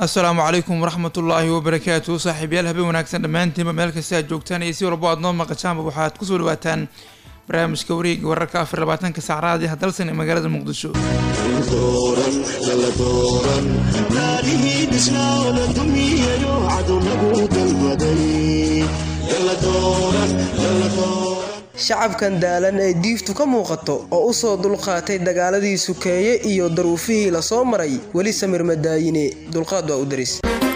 السلام عليكم ورحمة الله وبركاته صاحب يالها بوناكسن دمانتين مالك الساعة جوجتان يسير ربوات نوم مقشان ببوحات كسول واتان برامج كوريق وركا في الرباطان كسعرادي هدلسن مقالة المقدشو shacabkan daalan ee diiftu ka muuqato oo u soo dulqaatay dagaaladii sukeeye iyo daruufihii la soo maray weli samir madaayine dulqaad waa u daris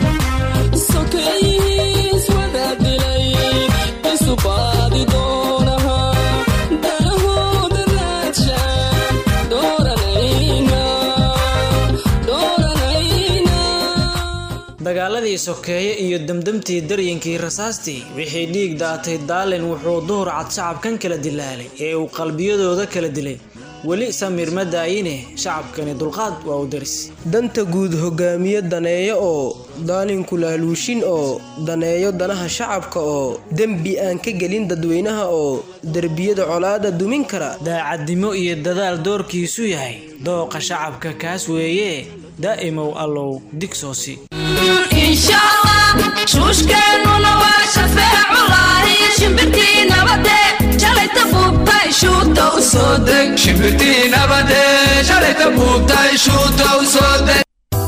dagaaladii sokeeye iyo damdamtii daryenkii rasaastii wixii dhiig daatay daalin wuxuu duhur cad shacabkan kala dilaalay ee uu qalbiyadooda kala dilay weli samir madaayine shacabkani dulqaad waa u daris danta guud hogaamiye daneeyo oo daalinku laaluushin oo daneeyo danaha shacabka oo dembi aan ka gelin dadweynaha oo derbiyada colaada dumin kara daacadnimo iyo dadaal doorkiisu yahay dooqa shacabka kaas weeye daa'imow allow digsoosi إن شاء الله شوش كانوا نوار شفاع الله شمبرتي نبدأ جلت فوق شوطة وصدق شمبرتي نبدأ جلت فوق شوطة وصدق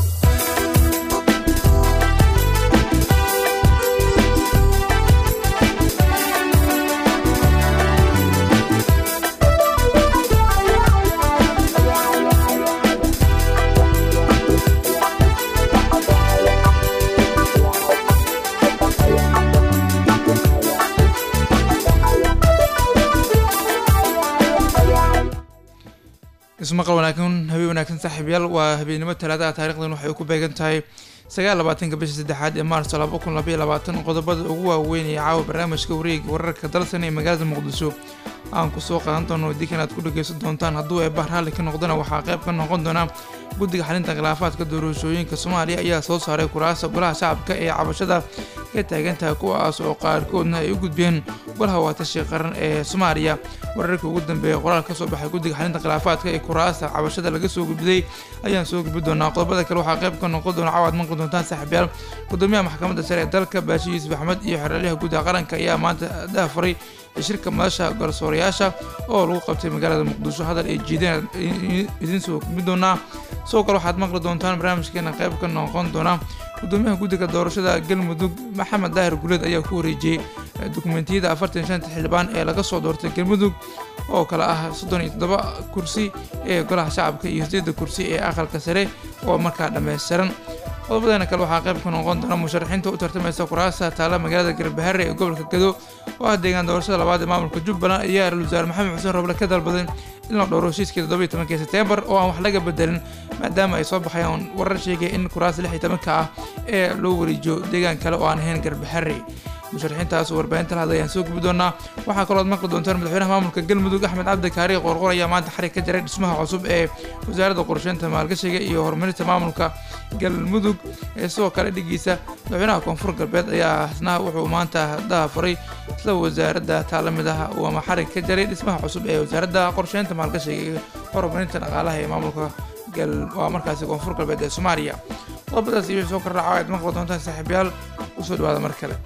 ismaqal wanaagsan habeen wanaagsan saaxiibayaal waa habeenimo talaada taariikhdan waxay ku beegan tahay 29 bisha saddexaad ee Maarso 2022 qodobada ugu waaweyn ee caawa barnaamijka wareeg wararka dalsan ee magaalada Muqdisho aan ku soo qaadan doono diikanaad ku dhageysan doontaan hadduu ay bahraal ka noqdana waxaa qayb ka noqon doona guddiga xalinta khilaafaadka doorashooyinka Soomaaliya ayaa soo saaray kuraasta golaha shacabka ee cabashada ka taagantahay kuwaas oo qaarkoodna ay u gudbeen golaha watashi qaran ee Soomaaliya wararka ugu dambeeyay qoraal ka soo baxay guddiga xalinta khilaafaadka ee kuraasta cabashada laga soo gudbiyay ayaan soo gudbi doonaa qodobada kale waxaa qayb ka noqon doona caawad man doontaan saaxiibayaal gudoomiyaha maxkamadda sare ee dalka Baashi Yuusuf Axmed iyo xeraliyaha gudaha qaranka ayaa maanta daafuray shirka madasha garsoorayaasha oo lagu qabtay magaalada Muqdisho hadal ay jiideen idin soo gudbi doonaa soo kale waxaad maqli doontaan barnaamijkeena qayb ka noqon doona gudoomiyaha guddiga doorashada Galmudug Maxamed Daahir Guleed ayaa ku wareejiyay dukumeentiyada 45 xildhibaan ee laga soo doortay Galmudug oo kala ah 37 kursi ee golaha shacabka iyo 8 kursi ee aqalka sare oo markaa dhameystiran qodobadana kale waxaa qayb ka noqon doona musharaxiinta u tartamaysa kuraasta taala magaalada Galbeharre ee gobolka Gedo oo deegaan doorashada labaad ee maamulka Jubbaland ayaa Ra'iisul Wasaare Maxamed Xuseen Roble ka dalbaday in la dhowro heshiiskii 17 September oo aan wax laga bedelin maadaama ay soo baxayaan warar sheegay in kuraas 16 ah ee loo wareejiyo deegaan kale oo aan ahayn Galbeharre musharaxiintaas warbaahinta la hadlayaan soo gudbi doonaa waxaa kaloo maqli doontaan madaxweynaha maamulka Galmudug Axmed Cabdi Kaari Qorqor ayaa maanta xarig ka jaray dhismaha cusub ee wasaaradda qorsheynta maalgashiga iyo horumarinta maamulka Galmudug ee soo kala dhigiisa madaxweynaha koonfur galbeed ayaa asna wuxuu maanta daafuray isla wasaaradda taalamidaha oo xarig ka jaray dhismaha cusub ee wasaaradda qorsheynta maalgashiga iyo horumarinta dhaqaalaha ee maamulka waa markaasi koonfur galbeed ee Soomaaliya qodobadaas iyo soo kala raacay maqli doontaan saaxiibayaal u soo dhawaada mar kale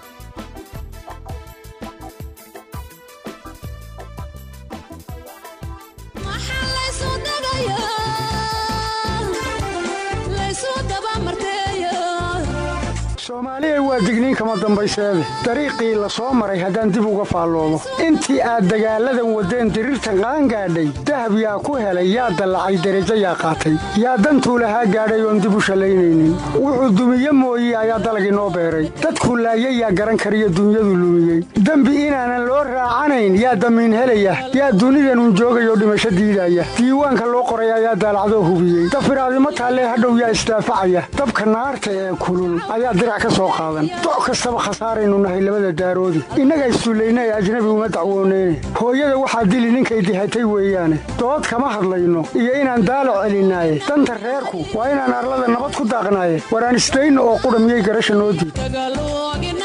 Soomaaliya waa digniin kama dambayseede dariiqii la soo maray haddaan dib uga faalloomo intii aad dagaaladan wadeen dirirta qaan gaadhay dahab yaa ku helay yaa dallacay derajo yaa qaatay yaa dantuu lahaa gaadhay oon dib u shallaynaynin wuxuu dumiye mooye ayaa dalag inoo beeray dadkuu laayay yaa garan kariyo dunyadu lumiyey dembi inaanan loo raacanayn yaa damiin helaya yaa dunidanun joogayoo dhimasho diidaya diiwaanka loo qoray ayaa daalacdoo hubiyey dafiraadimo taallee hadhow yaa isdaafacaya dabka naarta ee kulul ayaa doc kastaba khasaaraynu nahay labada daaroodi innaga isduullaynay ajnabi uma dacwooneyne hooyada waxaa dili ninkay dihatay weeyaane dood kama hadlayno iyo inaan daalo celinaaye danta reerku waa inaan arlada nabad ku daaqnaaye waraan isdayno oo qudha miyay garasha noo diid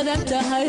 badan tahay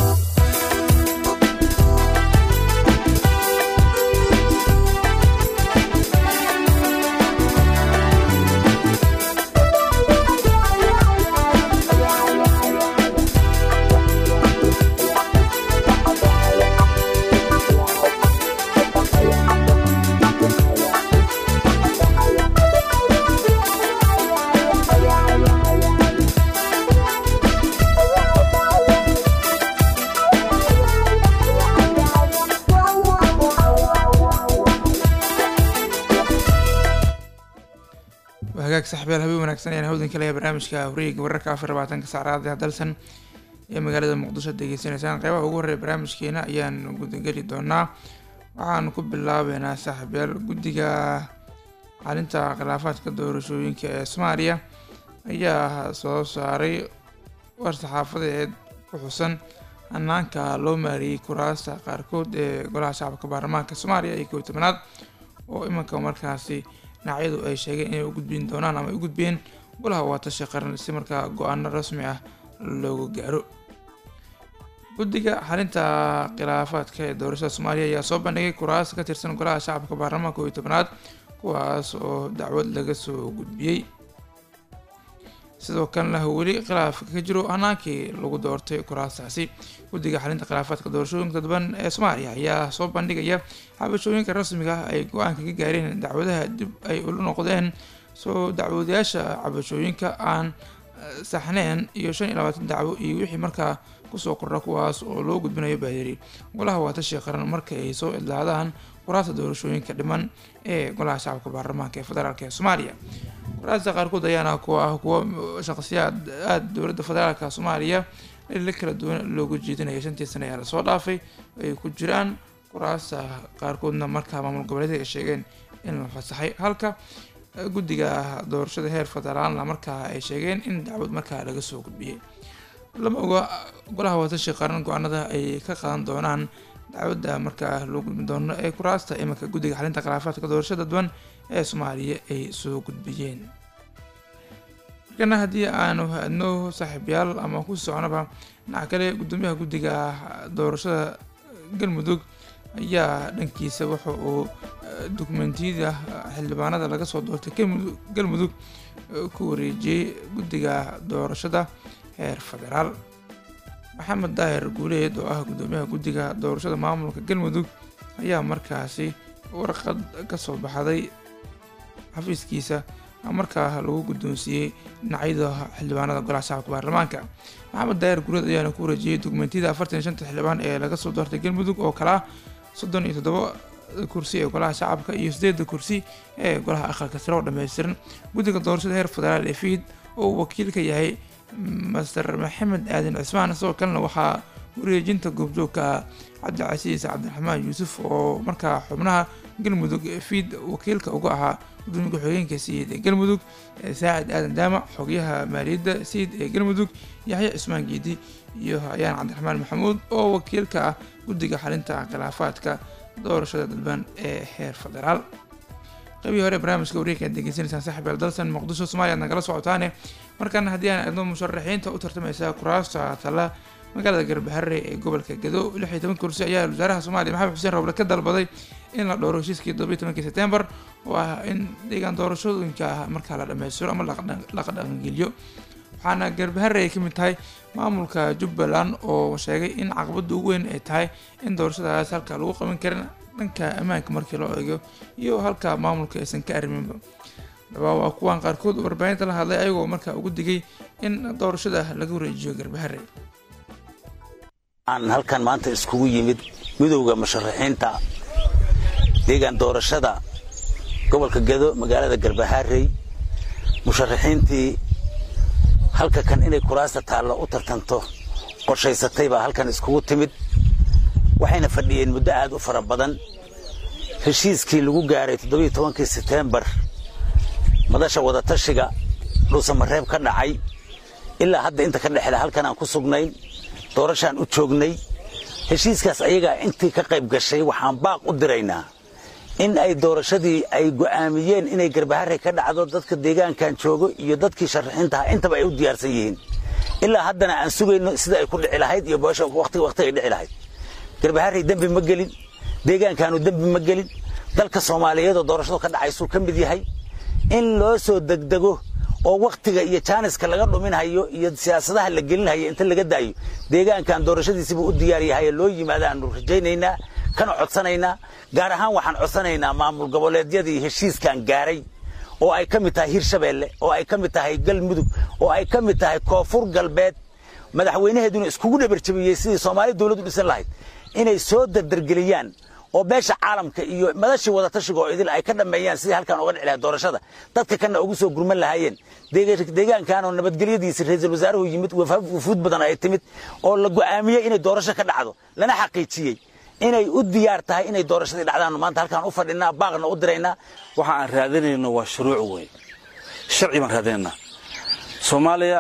saxbiyaal habeen wanaagsan ayaan hawdan kale barnaamijka wareegga wararka 24 saacadaha dalsan ee magaalada Muqdisho degeysanaysaan qaybaha ugu horeeya barnaamijkeena ayaan gudageli doonaa waxaan ku bilaabeynaa saxbiyaal guddiga xalinta khilaafaadka doorashooyinka ee Soomaaliya ayaa soo saaray war saxaafadeed ku xusan hanaanka loo maariyay kuraasta qaarkood ee golaha shacabka baarlamaanka Soomaaliya ee 11aad oo imanka markaasi dhinacyadu ay sheegeen inay u gudbin doonaan ama ay u gudbeen golaha wadatasha qaran si markaa go'aano rasmi ah loogu gaaro guddiga xalinta khilaafaadka ee doorashada Soomaaliya ayaa soo bandhigay kuraas ka tirsan golaha shacabka baarlamaanka 11aad kuwaas oo dacwad laga soo gudbiyay sidoo kalena weli khilaaf ka jiro hanaankii lagu doortay kuraastaasi guddiga xalinta khilaafaadka doorashooyinka dadban ee Soomaaliya ayaa soo bandhigaya xabashooyinka rasmiga ah ay go'aanka ka gaareen dacwadaha dib ay u noqdeen soo dacwadayaasha xabashooyinka aan saxneen iyo 25 dacwo iyo wixii markaa kusoo kordha kuwaas oo loo gudbinayo baadiri golaha wadatasha qaran marka ay soo idlaadaan kuraasta doorashooyinka dhiman ee golaha shacabka baarlamaanka ee federaalka ee Soomaaliya kuraasta qaarkood ayaana kuwa shakhsiyaad aad dowladda federaalka Soomaaliya la kala duwan loogu jeedinayo 5 sano ee soo dhaafay ay ku jiraan kuraasta qaarkoodna markaa maamul goboleedka ay sheegeen in la fasaxay halka guddiga doorashada heer federaal markaa ay sheegeen in dacwad markaa laga soo gudbiyay lama oga golaha wadatasha qaran go'aanada ay ka qaadan doonaan dacwadda markaa loo gudbin doono ee kuraasta imanka guddiga xalinta khilaafaadka doorashada dadban ee Soomaaliya ay soo gudbiyeen kana haddii aanu hadno saaxiibayaal ama ku soconaba dhinaca kale gudoomiyaha guddiga doorashada galmudug ayaa dhankiisa waxa uu dukumentiyada xildhibaanada laga soo doortay galmudug ku wareejiyay guddiga doorashada heer federaal maxamed daahir guuleed oo ah gudoomiyaha guddiga doorashada maamulka galmudug ayaa markaasi warqad ka soo baxday xafiiskiisa markaa lagu guddoonsiiyey dhinacyada xildhibaanada golaha shacabka baarlamaanka maxamed daahir guuleed ayaana ku wareejiyay dukumentiyada 45 xildhibaan ee laga soo doortay galmudug oo kala 37 kursi ee golaha shacabka iyo 8 kursi ee golaha aqalka sare oo dhameystiran guddiga doorashada heer federaal ee fiid oo wakiil ka yahay master maxamed aadan cismaan sidoo kalena waxaa wareejinta goobjoogka cabdicasiis cabdiraxmaan yuusuf oo markaa xubnaha galmudug fiid wakiilka uga ahaa gudoomiyaha xogeenka siid ee galmudug saacid aadan daamac xogayaha maaliyadda siid ee galmudug yaxya cismaan geedi iyo ayaan cabdiraxmaan maxamuud oo wakiilka ah guddiga xalinta khilaafaadka doorashada dadban ee heer federaal qaybihii hore barnaamijka wareegga aad degeysanaysaan saaxiibayaal dalsan Muqdisho Soomaaliya aad nagala socotaane markaan haddii aan eegno musharaxiinta u tartamaysa kuraasta tala magaalada Garbaharre ee gobolka Gedo 16 kursi ayaa wasaaraha Soomaaliya Maxamed Xuseen Roble ka dalbaday in la dhooro heshiiskii 12 September oo ah in deegaan doorashooyinka markaa la dhameystiro ama la dhaqangeliyo waxaana Garbaharre ka mid tahay maamulka Jubbaland oo sheegay in caqabada ugu weyn ay tahay in doorashadaas halka lagu qaban karin dhanka ammaanka markii loo eego iyo halka maamulka aysan ka arriminba waa kuwan qaarkood warbaahinta la hadlay ayagoo markaa ugu digay in doorashada laga wareejiyo Garbaharre aan halkan maanta iskugu yimid midowga musharaxiinta deegaan doorashada gobolka Gedo magaalada Garbaharre musharaxiintii halka kan inay kuraasta taalo u tartanto qorshaysatay baa halkan iskugu timid waxayna fadhiyeen muddo aad u fara badan heshiiskii lagu gaaray 17 September madasha wadatashiga dhuusamareeb ka dhacay ilaa hadda inta ka dhaxla halkan aan ku sugnayn doorashaan u joognay heshiiskaas ayaga intii ka qayb gashay waxaan baaq u diraynaa in ay doorashadii ay go'aamiyeen inay Garbaharre ka dhacdo dadka deegaankan joogo iyo dadkii sharaxiinta intaba ay u diyaarsan yihiin ilaa haddana aan sugayno sida ay ku dhici lahayd iyo boosha waqtiga ay dhici lahayd garbaharey dambi ma gelin deegaankaanu dambi ma gelin dalka Soomaaliyeed oo doorashadu ka dhacayso ka mid yahay in loo soo degdego oo waqtiga iyo jaaniska laga dhuminayo iyo siyaasadaha la gelinayo inta laga daayo deegaankan doorashadiisa buu u diyaar yahay loo yimaadaan rajaynaynaa kana codsanaynaa gaar ahaan waxaan codsanaynaa maamul goboleedyadii heshiiskan gaaray oo ay ka mid tahay Hirshabeelle oo ay ka mid tahay Galmudug oo ay ka mid tahay Koonfur Galbeed madaxweynaheeduna iskugu dhabarjabiyay sidii Soomaali dawladdu dhisan lahayd inay soo dardargeliyaan oo beesha caalamka iyo madashii wada tashiga oo idil ay ka dhameeyaan sidii halkan uga dhicilaa doorashada dadka kana ugu soo gurman lahaayeen deegaankan oo nabadgelyadiisa ra'iisul wasaaruhu yimid wafuud badan ay timid oo la go'aamiyay inay doorasho ka dhacdo lana xaqiijiyay inay u diyaar tahay inay doorashada dhacdaan maanta halkan u fadhinaa baaqna u direynaa waxa aan raadinayno waa shuruuc weey sharci baan raadinayna Soomaaliya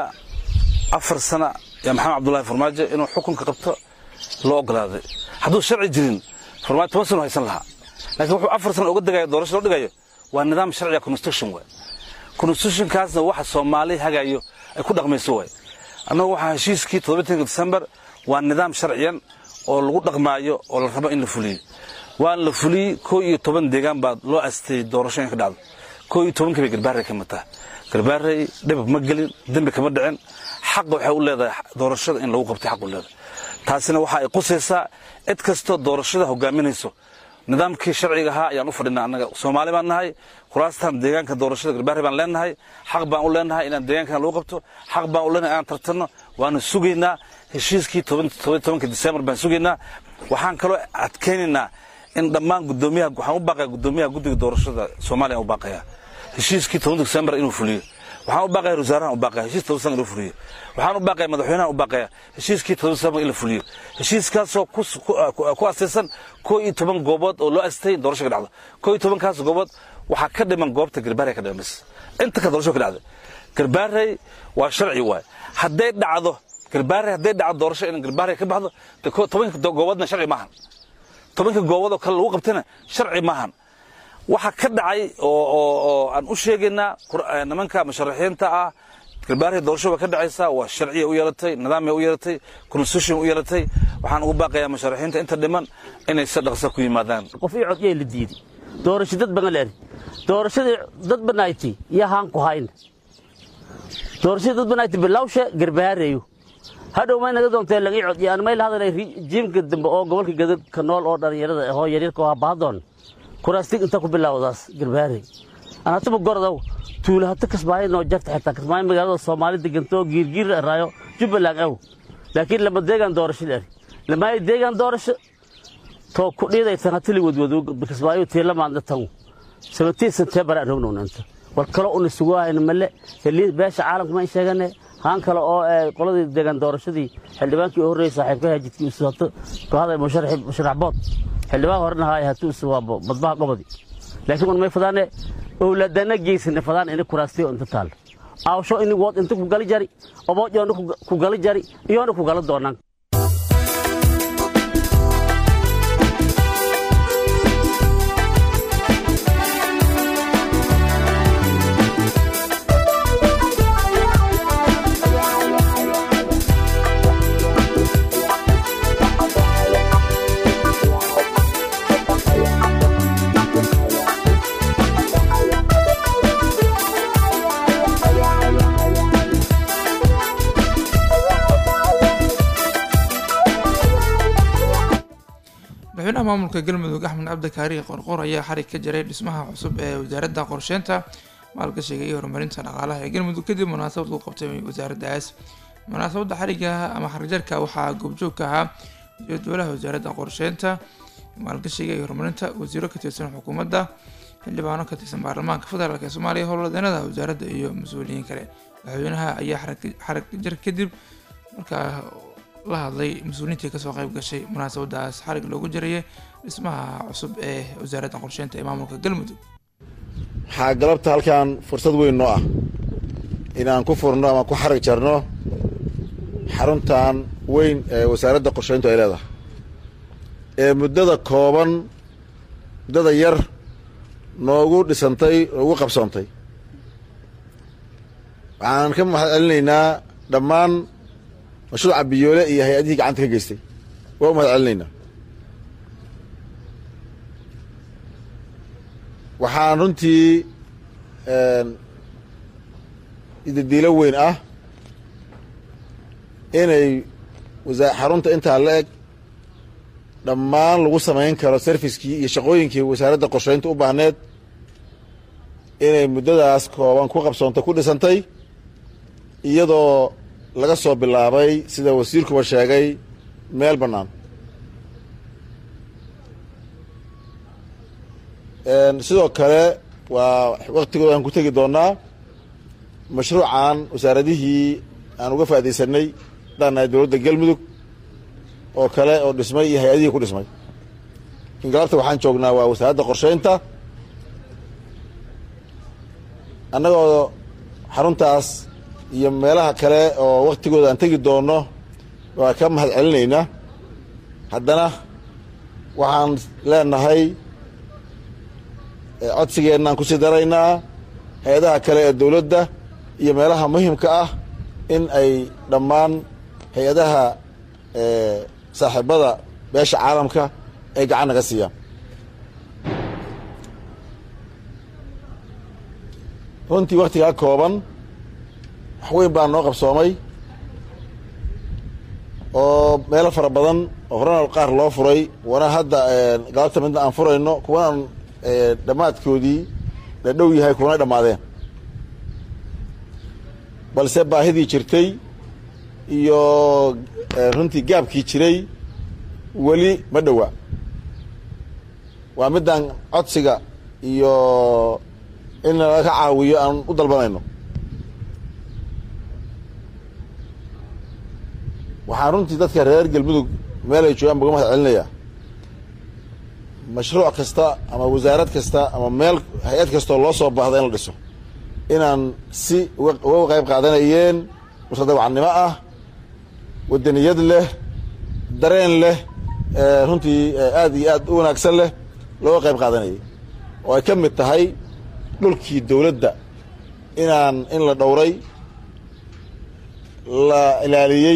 4 sano ya Maxamed Cabdullaahi Farmaajo inuu xukunka qabto loo ogolaaday hadduu sharci jirin Farmaajo ma soo haysan lahaa laakiin wuxuu 4 sano uga dagayo doorasho loo dhigayo waa nidaam sharci constitution weey constitution kaasna waxa Soomaali hagayo ay ku dhaqmayso weey anagu waxa heshiiskii 17 December waa nidaam sharciyan oo lagu dhaqmaayo oo la rabo in la fuliyo waan la fuliyay 11 deegaan baad loo astay doorashooyin ka dhacdo 11 ka garbaarey ka mata garbaarey dib ma gelin dambi kama dhicin xaq waxa uu leedahay doorashada in lagu qabto xaq u leedahay taasina waxa ay qusaysaa cid kasto doorashada hogaaminayso nidaamkii sharciga ahaa ayaan u fadhinaa anaga Soomaali baan nahay kuraastan deegaanka doorashada garbaarey baan leenahay xaq baan u leenahay in deegaanka lagu qabto xaq baan u leenahay aan tartano waan sugaynaa heshiiskii 17 December baan sugaynaa waxaan kale adkeeninaa in dhammaan gudoomiyaha waxaan u baaqay gudoomiyaha guddiga doorashada Soomaaliya u baaqaya heshiiskii 17 December inuu fuliyo waxaan u baaqay wasaaraha u baaqay heshiiskii 17 inuu fuliyo waxaan u baaqay madaxweynaha u baaqay heshiiskii 17 December inuu fuliyo heshiiskaas oo ku asaasan 11 goobood oo loo astay doorashada dhacdo 11 kaas goobood waxa ka dhiman goobta garbaarey ka dhiman inta ka doorasho ka dhacdo garbaarey waa sharci waay haday dhacdo garbaarey haday dhacdo doorasho in garbaarey ka baxdo 10 gooboodna sharci maahan 10 goobood oo kale lagu qabtana sharci maahan waxa ka dhacay oo aan u sheegaynaa nimanka musharaxiinta ah garbaarey doorasho ka dhacaysa waa sharci u yeelatay nidaam u yeelatay constitution u yeelatay waxaan ugu baaqayaa musharaxiinta inta dhiman inay sadaqsa ku yimaadaan qof ii codiyay la diiday doorasho dad badan leeyahay doorashada dad banayti iyo haan ku hayn doorashada dad banayti bilawsha garbaarey hadhow ma inaga doontaa laga codiyay aan meel hadalay jiimka dambe oo gobolka gadad ka nool oo dhalinyarada ah oo yaryar ka baadoon kuraastig inta ku bilawdaas garbaarey ana taba gordow tuulaha kasbaayay noo jarta xitaa kasbaayay magaalada Soomaaliya deganto giirgiir raayo Jubbaland aw laakiin lama deegan doorasho leeyahay lama deegan doorasho to ku dhiiday sanadkii wadwado kasbaayay teela maanta tan 17 September aragnoonanta war kale oo isugu hayna male helii beesha caalamka ma sheeganay haan kale oo qoladii deegan doorashadii xildhibaankii horeeyay saaxiibka jidkii u soo to hada musharax bood xildhibaan horna hay hatuu suwaabo badbaha gobodi laakiin ma fadane awladana geeysna fadaan in kuraastay inta taal aawsho in wood inta ku gali jari oo joona ku gali jari iyo ku gal doonaan madaxweynaha maamulka Galmudug Axmed Cabdikaari Qorqor ayaa xarig ka jaray dhismaha cusub ee wasaaradda qorsheynta maalgashiga iyo horumarinta dhaqaalaha ee Galmudug kadib munaasabad uu qabtay wasaaraddaas munaasabadda xariga ama xarjarka waxaa goobjoog ka ahaa dowladaha wasaaradda qorsheynta maalgashiga iyo horumarinta wasiiro ka tirsan xukuumadda xildhibaano ka tirsan baarlamaanka federaalka Soomaaliya howlwadeenada wasaaradda iyo mas'uuliyiin kale madaxweynaha ayaa xarig jar kadib markaa la hadlay mas'uuliyiintii ka soo qayb gashay munaasabadaas xarig loogu jarayay dhismaha cusub ee wasaaradda qorsheynta ee maamulka Galmudug waxaa galabta halkan fursad weyn noo ah inaan ku furno ama ku xarig jarno xaruntan weyn ee wasaaradda qorsheyntu ay leedahay ee muddada kooban muddada yar noogu dhisantay ugu qabsoontay waxaan ka mahadcelinaynaa dhammaan mashruuca biyoole iyo hay-adihii gacanta ka geystay waa u mahad celinaynaa. waxaan runtii idadiilo weyn ah inay xarunta intaa la eg dhammaan lagu samayn karo serviskii iyo shaqooyinkii wasaaradda qorshaynta u baahneed inay muddadaas kooban ku qabsoonta ku dhisantay iyadoo laga soo bilaabay sida wasiirkuba sheegay meel bannaan. sidoo kale waa waktigooda aan ku tegi doonaa mashruucan wasaaradihii aan uga faaidaysanay haddaanahay dowladda galmudug oo kale oo dhismay iyo hay-adihii ku dhismay. ingalabta waxaan joognaa waa wasaaradda qorshaynta annagoo xaruntaas iyo meelaha kale oo waktigooda aan tegi doono waa ka mahad celinaynaa. haddana waxaan leenahay codsigeennaan kusii daraynaa hay-adaha kale ee dowladda iyo meelaha muhimka ah in ay dhammaan hay-adaha saaxiibada beesha caalamka ay gacan naga siiyaan. runtii waktigaa kooban wax weyn baa noo qabsoomay oo meelo fara badan oo horena qaar loo furay wana hadda galabta midna aan furayno kuwanaan dhammaadkoodii la dhow yahay kuwana dhammaadeen, balse baahidii jirtay iyo runtii gaabkii jiray weli ma dhowa. waa midaan codsiga iyo in laga caawiyo aan u dalbanayno. waxaan runtii dadka reer galmudug meel ay joogaan uga mahad celinayaa mashruuc kasta ama wasaarad kasta ama meel hay-ad kastoo loo soo baahda in la dhiso inaan si uga qayb qaadanayeen mustadawacnimo ah, wadaniyad leh, dareen leh, runtii aad iyo aad u wanaagsan leh looga qayb qaadanayay oo ay ka mid tahay dhulkii dowladda in la dhowray, la ilaaliyey,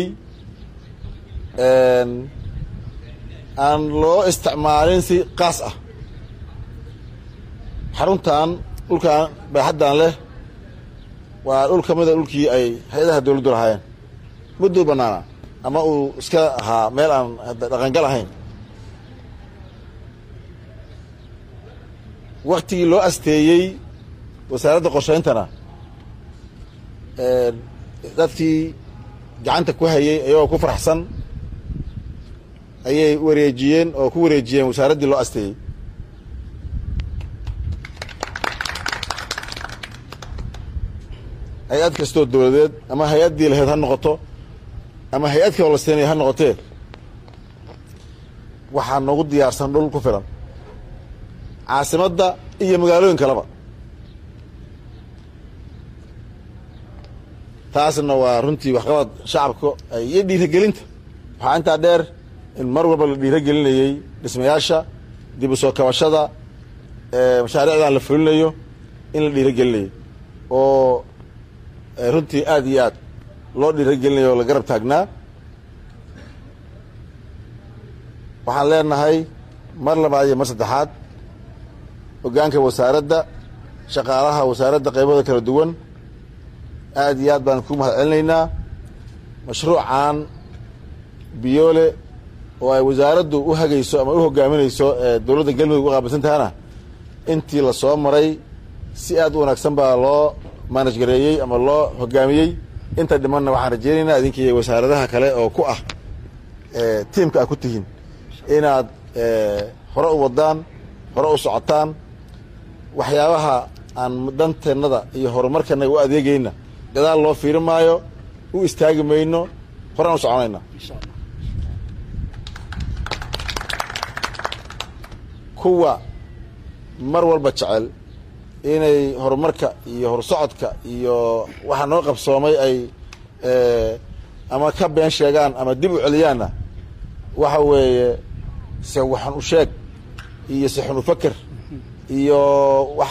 aan loo isticmaalin si qaas ah. xaruntan dhulkan baaxaddan leh waa dhul ka mida dhulkii ay hay-adaha dowladdu lahaayeen mudduu bannaana ama uu iska ahaa meel aan dhaqangal ahayn. waktigii loo asteeyey wasaaradda qorshayntana dadkii gacanta ku hayay ayagoo ku faraxsan ayay wareejiyeen oo ku wareejiyeen wasaaraddii loo asteeyey. hay-ad kastoo dowladeed ama hay-addii lahayd ha noqoto ama hay-ad kaloo la siinaya ha noqotee waxaa noogu diyaarsan dhul ku filan caasimadda iyo magaalooyin kaleba. taasna waa runtii waxqabad shacabka iyo dhiiragelinta. waxaa intaa dheer in mar walba la dhiiragelinayey dhismayaasha, dib u soo kabashada, mashaariicdan la fulinayo in la dhiiragelinayo oo runtii aad iyo aad loo dhiiragelinayo oo la garab taagnaa. waxaan leenahay mar labaad iyo mar saddexaad hoggaanka wasaaradda, shaqaalaha wasaaradda qaybada kala duwan aad iyo aad baan ku mahad celinaynaa. mashruucan biyoole oo ay wasaaraddu u hagayso ama u hogaaminayso dowladda galmudug u qaabilsan tahana intii la soo maray si aad u wanaagsan baa loo maanaj gareeyey ama loo hogaamiyey. inta dhimanna waxaan rajeynaynaa idinkii wasaaradaha kale oo ku ah tiimka aad ku tihiin inaad hore u wadaan, hore u socotaan. waxyaabaha aan danteennada iyo horumarkana u adeegayna gadaal loo fiiri maayo, u istaagi mayno, horaan u soconayna. kuwa mar walba jecel inay horumarka iyo horsocodka iyo waxa noo qabsoomay ay ama ka been sheegaan ama dib u celiyaanna waxa weeye se waxan u sheeg iyo se xun u faker iyo wax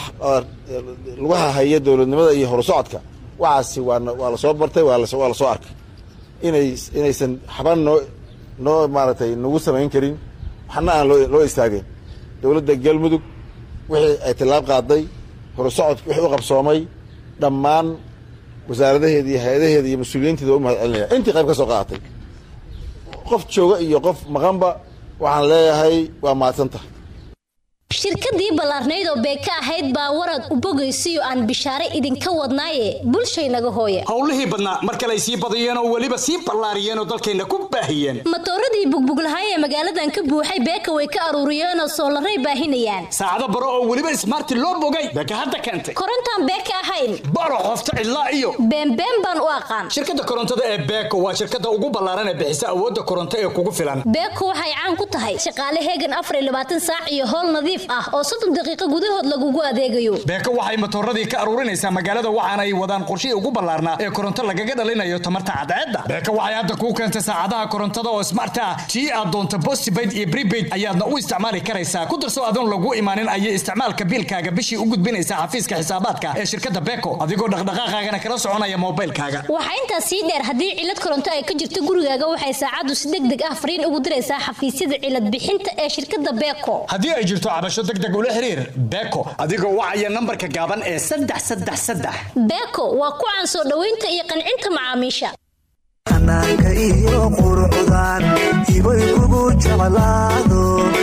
lugaha haya dowladnimada iyo horsocodka waxaasi waa la soo bartay, waa la soo arkay. inaysan xaban noo maaragtay nagu samayn karin waxna aan loo istaageen dowladda galmudug wixii ay tilaab qaaday horusocod wixii u qabsoomay dhammaan wasaaradaheeda iyo hay-adaheeda iyo mas-uuliyiinteeda u mahad celinaya intii qayb ka soo qaadatay qof jooga iyo qof maqanba waxaan leeyahay waa mahadsantahay shirkadii ballaarnayd oo beeka ahayd baa warad u bogaysiyo aan bishaare idinka wadnaaye bulshaynaga hooya howlihii badnaa mar kale ay sii badiyeen oo weliba sii ballaariyeen oo dalkayna ku baahiyeen matooradii bugbuglahaay ee magaaladan ka buuxay beeka way ka aruuriyeen oo soolaray baahinayaan saacado baro oo weliba ismaarti loo bogay beeka hadda keentay korontaan beeka ahayn baro qofta ilaa iyo beenbeen baan u aqaan shirkadda korontada ee beeko waa shirkadda ugu ballaaran ee bixisa awoodda koronto ee kugu filan beeko waxay caan ku tahay shaqaale heegan 24 saac iyo howl nadiif ah oo 30 daqiiqo gudahood lagugu adeegayo beeko waxay matooradii ka aruurinaysaa magaalada waxaana ay wadaan qorshihii ugu ballaarnaa ee koronto lagaga dhalinayo tamarta cadceedda beeko waxay hadda kuu keentay saacadaha korontada oo smart ah tii aad doonto postpaid iyo prepaid ayaadna u isticmaali karaysaa ku darso adoon lagu imaanin ayay isticmaalka biilkaaga bishii u gudbinaysaa xafiiska xisaabaadka ee shirkadda beeko adigoo dhaqdhaqaaqaagana kala soconaya moobilkaaga waxaa intaas sii dheer haddii cilad koronto ay ka jirto gurigaaga waxay saacaddu si degdeg ah fariin ugu diraysaa xafiisyada cilad bixinta ee shirkadda beeko haddii ay jirto cabasho degdeg ula xiriir beeko adigoo wacaya nambarka gaaban ee 333 beeko waa ku caan soo dhaweynta iyo qancinta macaamiisha anaga iyo quruxdan ibay kugu jeclaado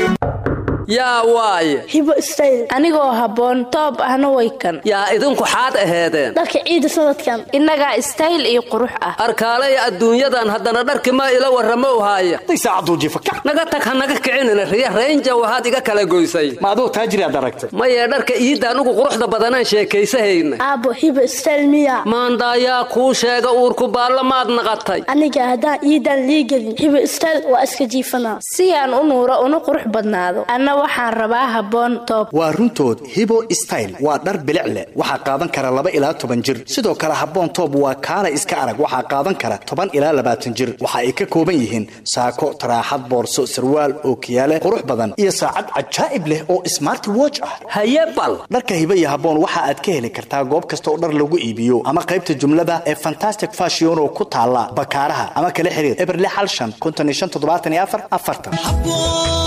yaa waaye hibo style anigoo haboon toob ahna way kan yaa idinku xaad aheedeen dharka ciida sanadkan inagaa style iyo qurux ah arkaalay adduunyadan haddana dharki ma ila warramo haaya saacadu jifaka naga tag naga kicinina riya raynja waxaad iga kala goysay ma adoo taajiri aad aragtay maya dharka iidaan ugu quruxda badanaan sheekaysahayna aabo hibo style miya maandaayaa kuu sheega uurku baallamaad naqatay aniga haddaan iidaan liigelin hibo style waa iska jiifanaa si aan u nuuro una qurux badnaado waxaan rabaa haboon toob waa runtood hibo style waa dhar bilic leh waxa qaadan kara 2 ilaa 10 jir sidoo kale haboon toob waa kaala iska arag waxa qaadan kara 10 ilaa 20 jir waxa ay ka kooban yihiin saako taraaxad boorso sarwaal oo kiyaale qurux badan iyo saacad ajaa'ib leh oo smart watch ah hayebal dharka hibo iyo haboon waxa aad ka heli kartaa goob kasta oo dhar lagu iibiyo ama qaybta jumlada ee fantastic fashion oo ku taala bakaaraha ama kala xiriir eberle halshan 5574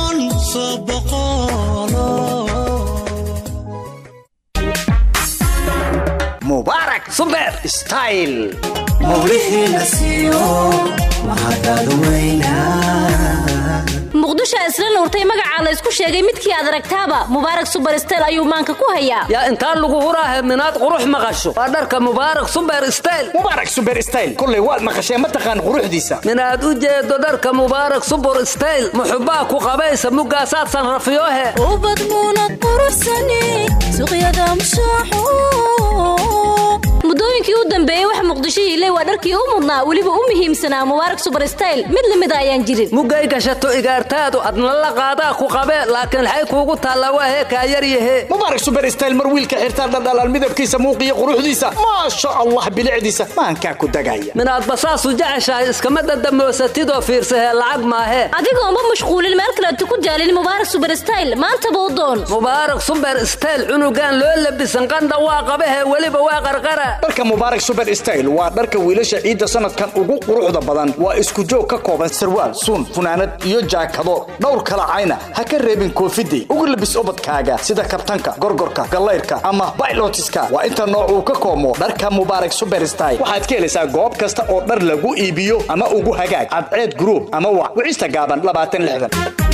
مبارك سوبر ستايل موليه نسيو mahadadweyna muqdisho isla nuurtay magaca la isku sheegay midkii aad aragtaaba mubaarak super style ayuu maanka ku hayaa yaa inta lagu huraahay minaad qurux maqasho waa dharka mubaarak super style kulay waad maqashay ma taqaan quruxdiisa minaad u jeedo dharka mubaarak super style muxubaa ku qabaysa mugaasaad san rafiyohe ubad muunad quruxsani suuqyada mushaaxo mudooyinkii u dambeeyay wax muqdisho ilaa waa dharkii u mudnaa waliba u muhiimsanaa mubaarak super style mid lamid ayaan jirin mugay gashato igaartaadu adna la qaadaa ku qabee laakiin waxay kuugu taallaa waa heekaa yar yahe mubaarak super style mar wiilka xirtaa dhaldhalaal midabkiisa muuqiyo quruxdiisa maasha allah bilicdiisa maankaa ku dagaya minaad basaasu jeceshahay iskama dadamoosatidoo fiirsahee lacag maahe adigoonba mashquulin meel kaleetu ku jaalin mubaarak super style maantaba u doon mubaarak super style cunugaan loo labisan qandha waa qabahe weliba waa qarqara dharka mubaarak super style waa dharka wiilasha ciida sanadkan ugu quruxda badan waa isku joog ka kooban sarwaal suun funaanad iyo jaakado dhowr kala cayna ha ka reebin koofidii ugu labis ubadkaaga sida kabtanka gorgorka galayrka ama pilotiska waa inta nooc uu ka koomo dharka mubaarak super style waxaad ka helaysaa goob kasta oo dhar lagu iibiyo ama ugu hagaag cadceed group ama waa wicista gaaban 2060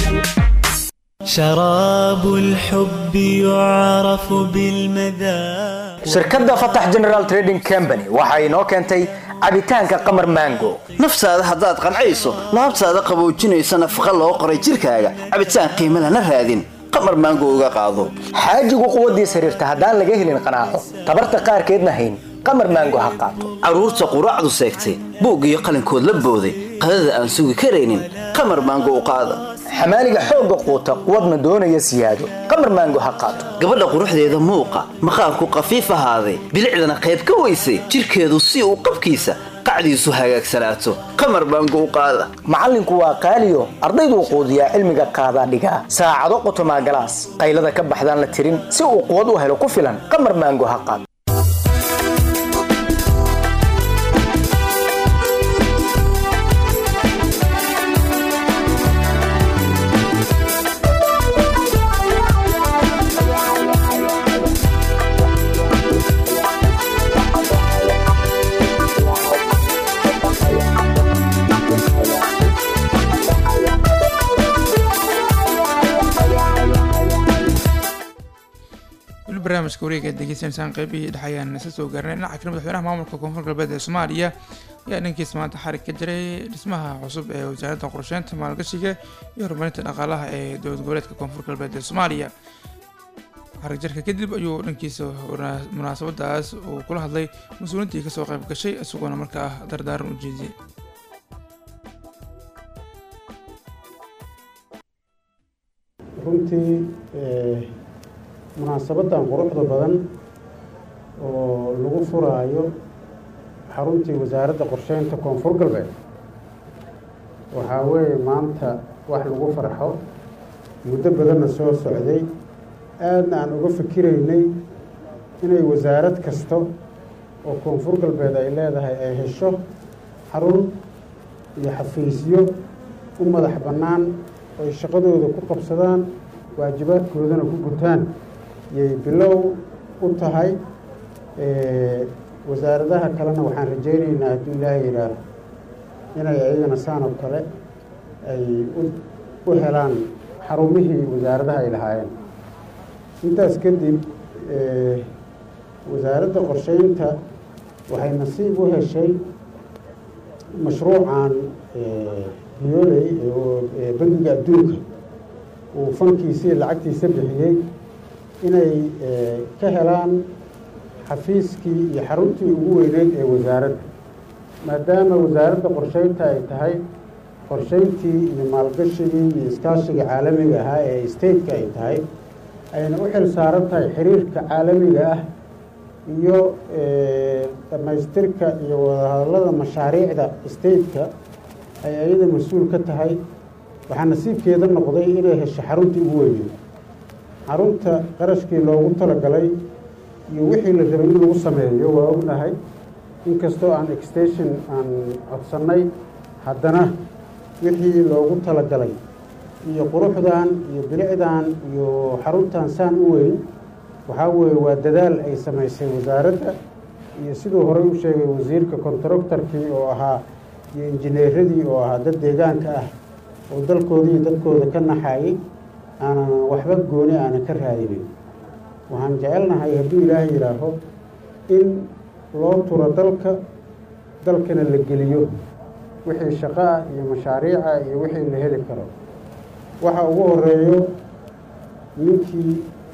شراب الحب يعرف بالمذاق shirkadda Fatah General Trading Company waxa ay noo keentay cabitaanka qamar mango nafsaada haddaad qancayso laabtaada qaboojinaysa nafaqa loo qoray jirkaaga cabitaan qiimo lana raadin qamar mango uga qaado xaajigu quwadiisa xiriirta haddaan laga helin qanaaco tabarta qaarkeedna hayn qamar mango ha qaato caruurta quraacdu seegtay buug iyo qalinkood la booday qadada aan sugi karaynin qamar mango u qaada xamaaliga xoogga quuta quwadna doonaya siyaado qamar mango ha qaato gabadha quruxdeeda muuqa maqaarku qafiif ahaaday bilicdana qayb ka weysay jirkeedu si uu qabkiisa qacdiisu hagaagsanaato qamar mango u qaada macallinku waa qaaliyo ardaydu quudiyaa cilmiga qaada dhiga saacado qotoma galaas qaylada ka baxdaan la tirin si uu quwad u helo ku filan qamar mango ha qaato barnaamijka wareega degeysanaysaan qeybihii dhexayaan isa soo gaarnay dhinaca kale madaxweynaha maamulka koonfur galbeed ee Soomaaliya ayaa dhankiisa maanta xarig ka jiray dhismaha cusub ee wasaaradda qorsheynta maalgashiga iyo horumarinta dhaqaalaha ee dowlad goboleedka koonfur galbeed ee Soomaaliya xarig jarka kadib ayuu dhankiisa munaasabadaas uu kula hadlay mas-uuliyiintii ka soo qayb gashay isagoona markaa dardaaran u jeediyey runtii munaasabadan quruxda badan oo lagu furaayo xaruntii wasaaradda qorsheynta koonfur galbeed waxaa weeye maanta wax lagu farxo muddo badanna soo socday aadna aan uga fikiraynay inay wasaarad kasta oo koonfur galbeed ay leedahay ay hesho xarun iyo xafiisyo u madax bannaan oy shaqadooda ku qabsadaan waajibaadkoodana ku gutaan yay bilow u tahay wasaaradaha kalena waxaan rajaynaynaa hadduu ilaahay yidhaaho inay ayagana saan oo kale ay u helaan xarumihii wasaaradaha ay lahaayeen intaas kadib wasaaradda qorsheynta waxay nasiib u heshay mashruucan biyooley ee bangiga adduunka uu fankiisii lacagtiisa bixiyey inay ka helaan xafiiskii iyo xaruntii ugu weyneyd ee wasaaradda maadaama wasaaradda qorsheynta ay tahay qorsheyntii iyo maalgashigii iyo iskaashiga caalamiga ahaa ee stateka ay tahay ayna u xil saaran tahay xiriirka caalamiga ah iyo dhammaystirka iyo wadahadallada mashaariicda stateka ay ayada mas-uul ka tahay waxaa nasiibkeeda noqday inay hesho xaruntii ugu weyneyd xarunta qarashkii loogu talagalay iyo wixii la rabay in lagu sameeyo waa ognahay inkastoo aan extension aan codsannay haddana wixii loogu talagalay iyo quruxdan iyo bilicdan iyo xaruntan saan u weyn waxaa weeye waa dadaal ay samaysay wasaaradda iyo siduu horey u sheegay wasiirka contractorkii oo ahaa iyo injineeradii oo ahaa dad deegaanka ah oo dalkoodii dadkooda ka naxayay aanan waxba gooni aanan ka raadinin waxaan jecelnahay hadduu ilaahay yidhaaho in loo turo dalkana la geliyo wixii shaqo ah iyo mashaariica iyo wixii la heli karo waxa ugu horeeyo ninkii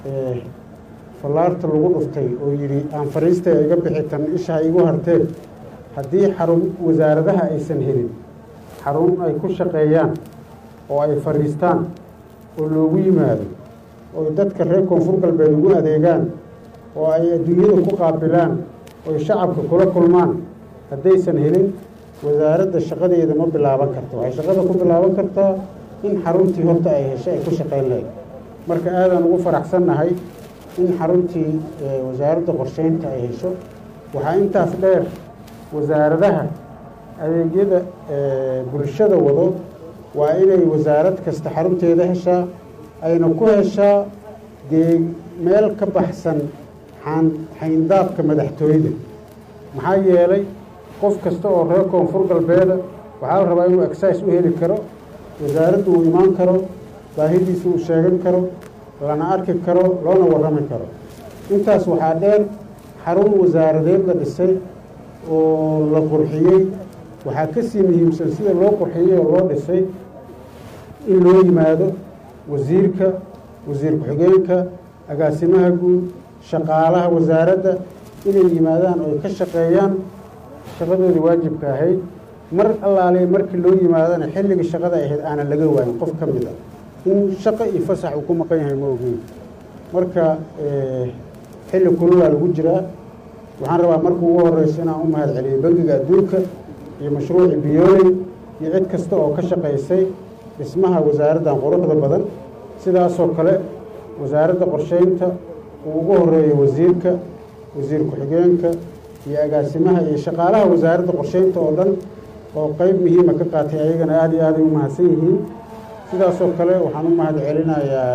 fallaarta lagu dhuftay oo yidhi aan fariista iga bixitan isha ha igu harteen haddii xarun wasaaradaha aysan helin xarun ay ku shaqeeyaan oo ay fadhiistaan oo loogu yimaado oo dadka reer koonfur galbeed ugu adeegaan oo ay adduunyada ku qaabilaan oy shacabka kula kulmaan haddaysan helin wasaaradda shaqadeeda ma bilaaban karto waxay shaqada ku bilaaban kartaa in xaruntii horta ay hesho ay ku shaqayn lahayd marka aadaan ugu faraxsannahay in xaruntii wasaaradda qorsheynta ay hesho waxaa intaas dheer wasaaradaha adeegyada bulshada wado waa inay wasaarad kasta xarunteeda heshaa ayna ku heshaa dee meel ka baxsan xayndaabka madaxtooyada maxaa yeelay qof kasta oo reer koonfur galbeeda waxaa la rabaa inuu exercise u heli karo wasaaraddu uu imaan karo baahidiisa uu sheegan karo lana arki karo loona warrami karo intaas waxaa dheer xarun wasaaradeed la dhisay oo la qurxiyey waxaa ka sii muhiimsan sida loo qurxiyey oo loo dhisay in loo yimaado wasiirka wasiir ku-xigeenka agaasimaha guud shaqaalaha wasaaradda inay yimaadaan oy ka shaqeeyaan shaqadoodii waajibka ahayd mar allaale markii loo yimaadana xilligii shaqada ahayd aanan laga waayin qof ka mid a in shaqo iyo fasax uu ku maqan yahay ma ogeyn marka xilli kululaa lagu jiraa waxaan rabaa marka ugu horeysa inaan u mahad celiyo bangiga adduunka iyo mashruuci biyooley iyo cid kasta oo ka shaqaysay dhismaha wasaaraddan quruxda badan sidaasoo kale wasaaradda qorsheynta uu ugu horeeyo wasiirka wasiir ku-xigeenka iyo agaasimaha iyo shaqaalaha wasaaradda qorsheynta oo dhan oo qeyb muhiima ka qaatay ayagana aada iyo aaday u mahadsan yihiin sidaasoo kale waxaan u mahad celinayaa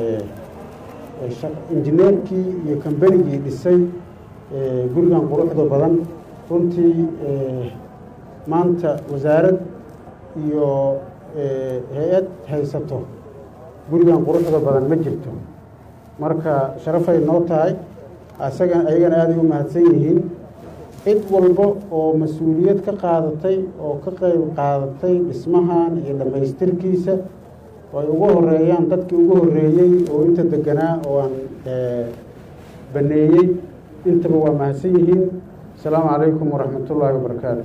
injineerkii iyo kambanigii dhisay gurigan quruxda badan runtii maanta wasaarad iyo hay-ad haysato gurigan quruxda badan ma jirto marka sharafay noo tahay ayagana aad ay u mahadsan yihiin cid walba oo mas-uuliyad ka qaadatay oo ka qayb qaadatay dhismahan iyo dhammaystirkiisa oo ay ugu horeeyaan dadkii ugu horreeyey oo inta deganaa oo aan baneeyey intaba waa mahadsan yihiin asalaamu calaykum waraxmatullaahi wabarakaatu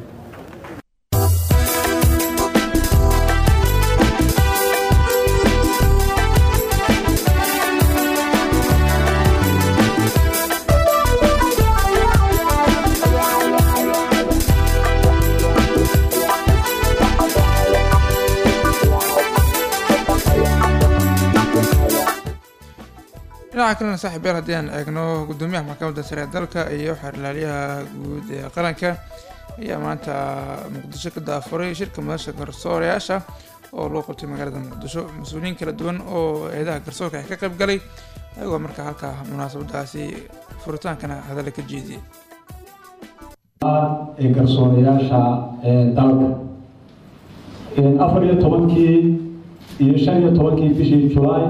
dhinaca kalena saaxiib yaal haddii aan eegno gudoomiyaha maxkamadda sare ee dalka iyo xeerlaaliyaha guud ee qaranka ayaa maanta muqdisho ka daafuray shirka madasha garsoorayaasha oo loo qabtay magaalada muqdisho mas-uuliyiin kala duwan oo eedaha garsoorka ay ka qayb galay ayagoo markaa halkaa munaasabadaasi furitaankana hadalla ka jeediyey ee garsoorayaasha dalka 14 iyo 15 bishii July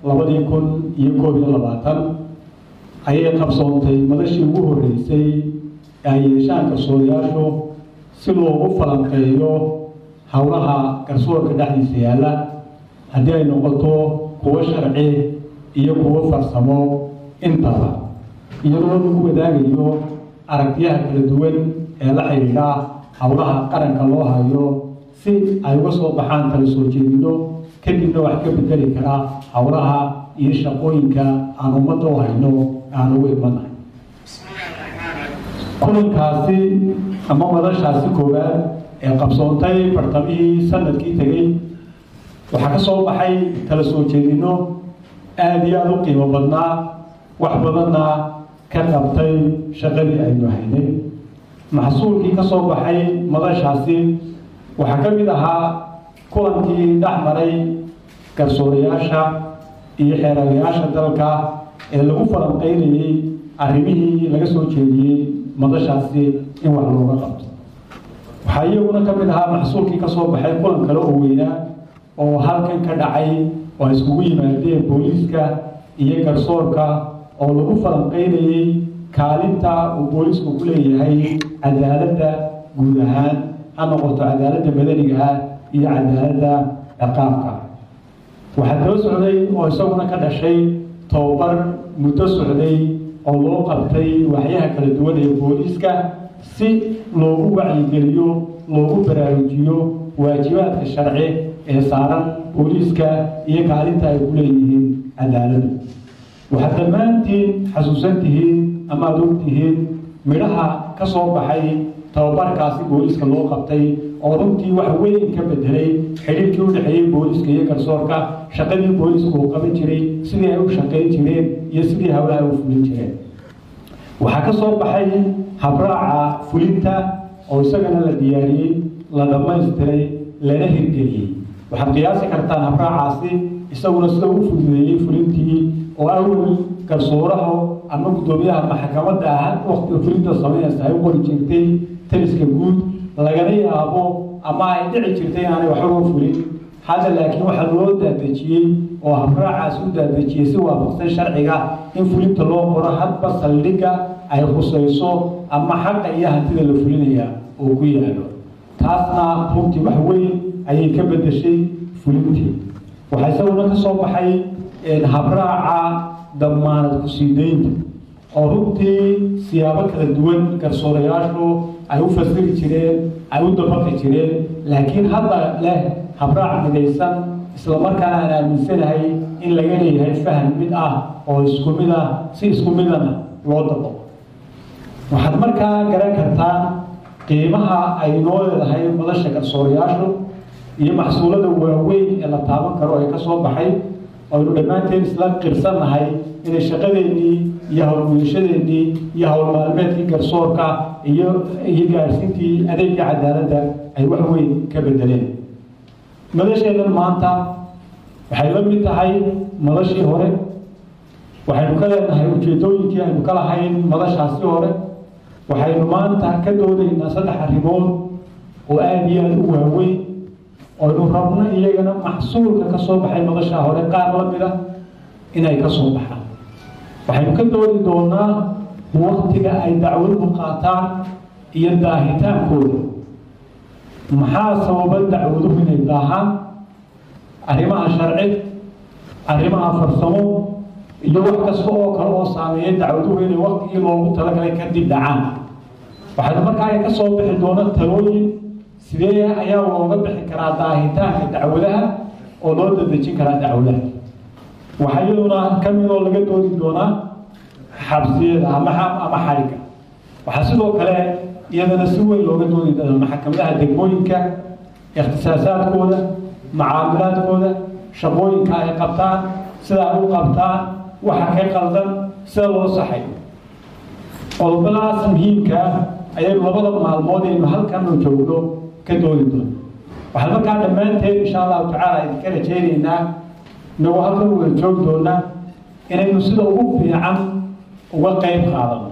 2021 ayay qabsoontay madashii ugu horeysay ay yeeshaan garsoorayaashu si loogu falanqeeyo howlaha garsoorka dhexdiisa yaala haddii ay noqoto kuwa sharci iyo kuwa farsamo intaba iyadoo lagu wadaagayo aragtiyaha kala duwan ee la xiriira howlaha qaranka loo hayo si ay uga soo baxaan kala soo jeedino kadibna wax ka bedeli kara howlaha iyo shaqooyinka aan ummadda u hayno aan ugu imanahay kulankaasi ama madashaasi koowaad ee qabsoontay bartamihii sanadkii tegey waxaa ka soo baxay kala soo jeedino aada iyo aada u qiimo badnaa wax badanna ka qabtay shaqadii aynu haynay maxsuulkii ka soo baxay madashaasi waxaa ka mid ahaa kulankii dhex maray garsoorayaasha iyo xeeralayaasha dalka ee lagu falanqeynayay arrimihii laga soo jeediyey madashaasi in wax looga qabto waxaa iyaguna ka mid ahaa maxsuulkii ka soo baxay kulan kale oo weynaa oo halkan ka dhacay oo ay iskugu yimaadeen booliiska iyo garsoorka oo lagu falanqeynayay kaalinta uu boolisku ku leeyahay cadaaladda guud ahaan ha noqoto cadaaladda madaniga ah iyo cadaaladda ciqaabka waxaa daba socday oo isaguna ka dhashay tababar muddo socday oo loo qabtay waxyaha kala duwan ee booliiska si loogu wacyigeliyo loogu baraarujiyo waajibaadka sharci ee saaran booliiska iyo kaalinta ay ku leeyihiin cadaaladda waxaad dhammaantiin xasuusan tihiin ama aad og tihiin midhaha ka soo baxay tababarkaasi booliiska loo qabtay oo runtii wax weyn ka bedelay xidhiirkii u dhexeeyey booliiska iyo garsoorka shaqadii booliisku uu qaban jiray sidii ay u shaqayn jireen iyo sidii howlaha u fulin jireen waxaa ka soo baxay habraaca fulinta oo isagana la diyaariyey la dhammaystiray lana hirgeliyey waxaad qiyaasi kartaan habraacaasi isaguna sida u fududeeyey fulintii oo awal garsooraha ama gudoomiyaha maxkamadda ah waqtiga fulinta samaynaysa ay u qori jirtay taliska guud lagana yaabo ama ay dhici jirtay inaanay waxba u fulin hadda laakiin waxaa loo daadejiyey oo habraacaas u daadejiyey si waafaqsan sharciga in fulinta loo qoro hadba saldhigga ay khusayso ama xaqa iyo hantida la fulinaya oo ku yaalo taasna runtii wax weyn ayay ka bedeshay fulintii waxaa isaguna ka soo baxay habraaca damaanad ku-siideynta oo runtii siyaabo kala duwan garsoorayaashu ay u fasiri jireen ay u dabaqi jireen laakiin hadda leh habraac midaysan islamarkaana aan aaminsanahay in laga leeyahay faham mid ah oo isku mid ah si isku midana loo dabaqo waxaad markaa garan kartaan qiimaha ay noo leedahay madasha garsoorayaashu iyo maxsuulada waaweyn ee la taaban karo ee ka soo baxay aynu dhammaanteen isla qirsannahay inay shaqadeennii iyo howlgudashadeennii iyo howlmaalmeedkii garsoorka iyo gaarsiintii adeegga cadaaladda ay wax weyn ka bedeleen madasheennan maanta waxay la mid tahay madashii hore waxaynu ka leenahay ujeedooyinkii aynu ka lahayn madashaasi hore waxaynu maanta ka doodaynaa 3 arrimood oo aada iyo aada u waaweyn aynu rabno iyagana maxsuulka ka soo baxay madasha hore qaar la mid ah inay ka soo baxaan waxaynu ka doodi doonaa waqtiga ay dacwaduhu qaataan iyo daahitaankooda maxaa sababa dacwaduhu inay daahaan arrimaha sharci arrimaha farsamo iyo wax kasta oo kale oo saameeya dacwaduhu inay waqtigii loogu talagalay kadib dhacaan waxaana markaa ka soo bixi doona talooyin sidee ayaa looga bixi karaa daahitaanka dacwadaha oo loo dadejin karaa dacwadaha waxaa iyaduna ka mid oo laga doodi doonaa xabsiyada ama xariga waxaa sidoo kale iyadana si weyn looga doodi doonaa maxkamadaha degmooyinka ikhtisaasaadkooda macaamilaadkooda shaqooyinka ay qabtaan sida ay u qabtaan waxa ka qaldan sida loo saxay qodobadaas muhiimka ayay labada maalmood aynu halkan u joogno ka doodi doono waxaan markaa dhammaanteed insha allahu tacaala idinka rajaynaynaa inagoo halkan u wada joogi doona inaynu sida ugu fiican uga qayb qaadano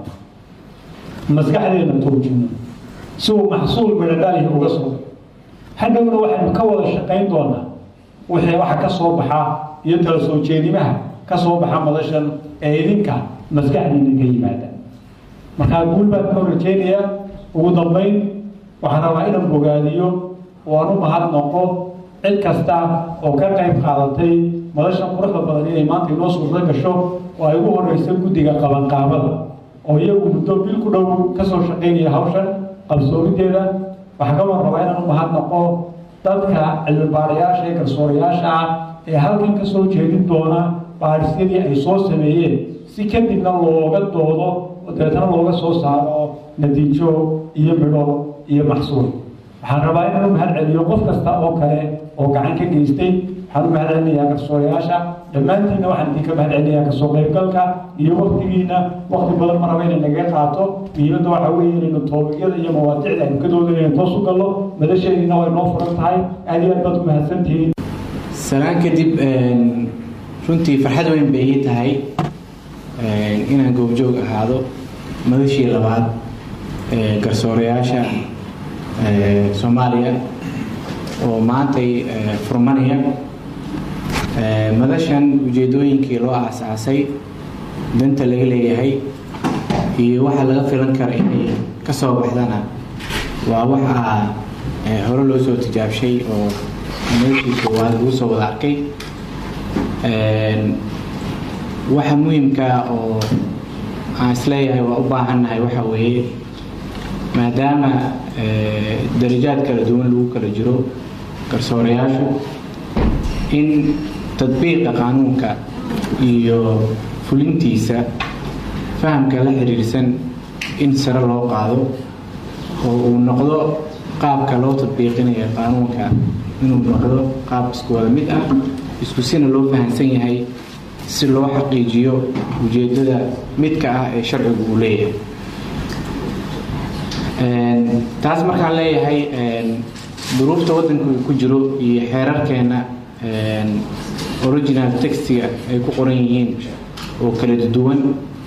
maskaxdeena toojino si uu maxsuul midhadhaalihi uga soo hadhowna waxaynu ka wada shaqayn doonaa wixii waxa ka soo baxa iyo tala soo jeedimaha ka soo baxa madashan ee idinka maskaxdiina ka yimaada markaa guul baan ka rajaynayaa ugu dambayn waxaan rabaa inaan bogaadiyo oo aan u mahadnaqo cid kasta oo ka qayb qaadatay madashan quruxda badan inay maanta inoo suurta gasho oo ay ugu horeysa guddiga qabanqaabada oo iyagu muddo bil ku dhow ka soo shaqaynaya hawshan qabsoomideeda waxaan ka rabaa inaan u mahadnaqo dadka cilmi baarayaasha ee garsoorayaasha ah ee halkan ka soo jeedin doona baarisyadii ay soo sameeyeen si kadibna looga doodo oo dabeetana looga soo saaro natiijo iyo midho iyo maxsuul waxaan rabaa inaan u mahad celiyo qof kasta oo kale oo gacan ka geystay waxaan u mahad celinayaa garsoorayaasha dhammaantiinna waxaan idinka mahad celinayaa kasoo qaybgalka iyo waqtigiina waqti badan ma raba inay naga qaato muhiimadda waxaa weeye inaynu toobiyada iyo mawaadicda aynu ka doodayno toos u gallo madasheediina way noo furan tahay aad iyo aad baad u mahadsantihiin salaan kadib runtii farxad weyn bay ii tahay inaan goobjoog ahaado madashii labaad garsoorayaasha Soomaaliya oo maantay furmanaya madashan ujeedooyinkii loo aasaasay danta laga leeyahay iyo waxa laga filan karo inay ka soo baxdana waa waxa hore loo soo tijaabshay oo meeshii koowaad lagu soo wada arkay waxa muhiimka oo aan isleeyahay waa u baahannahay waxa weeye maadaama darajaad kala duwan lagu kala jiro garsoorayaashu in tadbiiqa qaanuunka iyo fulintiisa fahamka la xiriirsan in sare loo qaado oo uu noqdo qaabka loo tadbiiqinayo qaanuunka inuu noqdo qaab isku wada mid ah isku sina loo fahamsan yahay si loo xaqiijiyo ujeedada midka ah ee sharcigu uu leeyahay taas markaan leeyahay duruufta waddanku ku jiro iyo xeerarkeena original textiga ay ku qoran yihiin oo kala duwan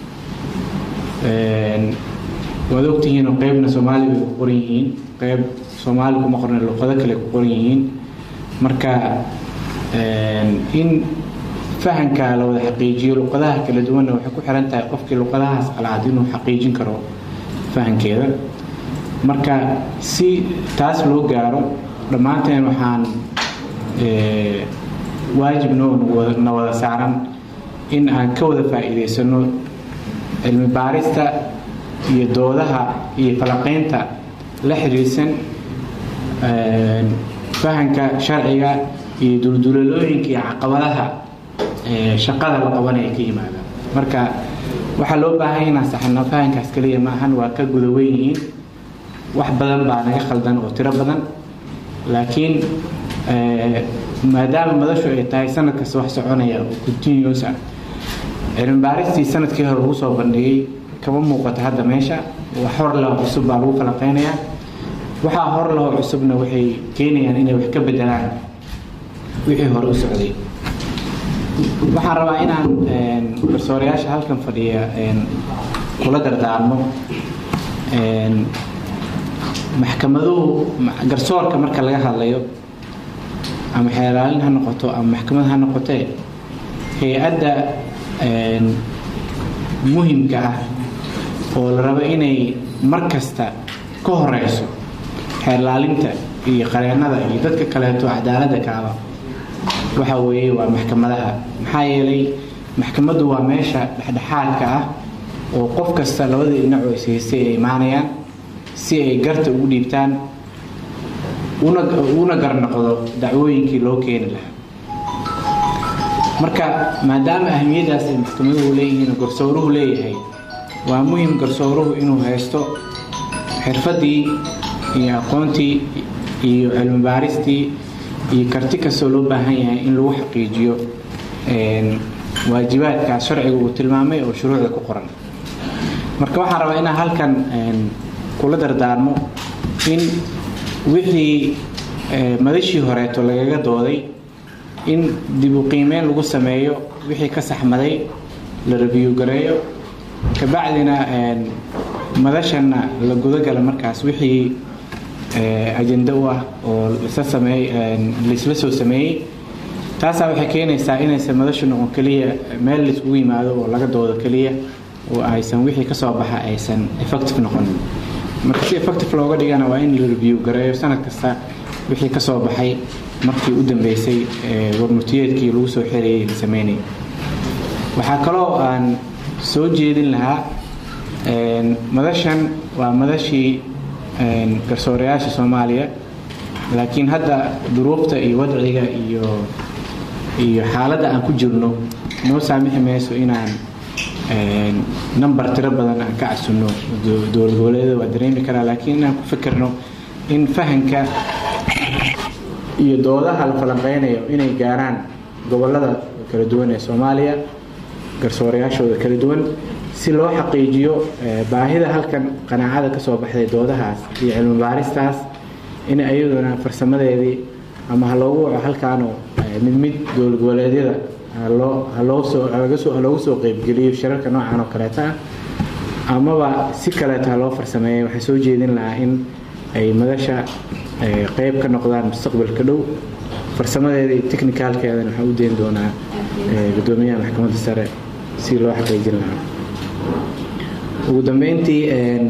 waad ogtihiin oo qaybna Soomaali bay ku qoran yihiin qayb Soomaali kuma qorna luqado kale ku qoran yihiin marka in fahanka la wada xaqiijiyo luqadaha kala duwan waxay ku xiran tahay qofkii luqadahaas qalaad inuu xaqiijin karo fahankeeda marka si taas loo gaaro dhammaanteen waxaan waajib noo wada saaran in aan ka wada faa'iideysano cilmi baarista iyo doodaha iyo falaqeynta la xiriirsan fahanka sharciga iyo duldulalooyinka iyo caqabadaha shaqada la qabanaya ka yimaada marka waxaa loo baahan inaan saxno fahankaas kaliya maahan waa ka guda weyn yihiin wax badan baa naga khaldan oo tiro badan laakiin maadaama madashu ay tahay sanad kasta wax soconaya oo continuous ah cilmi baaristii sanadkii hore lagu soo bandhigay kama muuqato hadda meesha wax hor leh cusub baa lagu falaqeynayaa waxaa hor leh cusubna waxay keenayaan inay wax ka bedelaan wixii hore u socday waxaan rabaa inaan garsoorayaasha halkan fadhiya kula dardaarmo maxkamaduhu garsoorka marka laga hadlayo ama xeelaalin ha noqoto ama maxkamad ha noqotee hay-adda muhiimka ah oo la rabo inay mar kasta ka horeyso xeerlaalinta iyo qareennada iyo dadka kaleeto cadaaladda kaaba waxa weeye waa maxkamadaha. maxaa yeelay maxkamaddu waa meesha dhexdhexaadka ah oo qof kasta labada dhinac oo ishaystay ay imaanayaan si ay garta ugu dhiibtaan una garnoqdo dacwooyinkii loo keeni lahaa. marka maadaama ahmiyadaas ay maxkamaduhu leeyihiin oo garsooruhu leeyahay, waa muhiim garsooruhu inuu haysto xirfadii iyo aqoontii iyo cilmi baaristii iyo karti kastoo loo baahan yahay in lagu xaqiijiyo waajibaadkaas sharciga uu tilmaamay oo shuruucda ku qoran. marka waxaan rabaa inaan halkan kula dardaarmo in wixii madashii horeeto lagaga dooday in dib u qiimeyn lagu sameeyo, wixii ka saxmaday la review gareeyo, kabacdina madashana la gudagala markaas wixii ajenda u ah oo laisla soo sameeyey. taasaa waxay keenaysaa inaysan madashu noqon keliya meel laiskugu yimaado oo laga doodo keliya oo aysan wixii ka soo baxa aysan effective noqonin. marka si effective looga dhigana waa in la review gareeyo sanad kasta wixii ka soo baxay markii u dambeysay warmurtiyeedkii lagu soo xereeyay la sameynay. waxaa kaloo aan soo jeedin lahaa madashan waa madashii garsoorayaasha Soomaaliya, laakiin hadda duruufta iyo wadciga iyo xaaladda aan ku jirno noo saamixi mayso inaan number tiro badan aan ka casuno dowlad goboleedyada. waa dareemi karaa, laakiin inaan ku fikirno in fahanka iyo doodaha la falanqeynayo inay gaaraan gobolada kala duwan ee Soomaaliya, garsoorayaashooda kala duwan, si loo xaqiijiyo baahida halkan qanaacada ka soo baxday doodahaas iyo cilmi baaristaas in ayaduna farsamadeedii ama loogu waco halkaanoo mid dowlad goboleedyada loogu soo qaybgeliyo shirarka noocan oo kaleeta ah, amaba si kaleeta loo farsameeyay. waxay soo jeedin lahaa in ay madasha qayb ka noqdaan mustaqbalka dhow. farsamadeeda iyo technicalkeedana waxaa u deyn doonaa gudoomiyaha maxkamadda sare si loo xaqiijin lahaa. ugu dambeyntii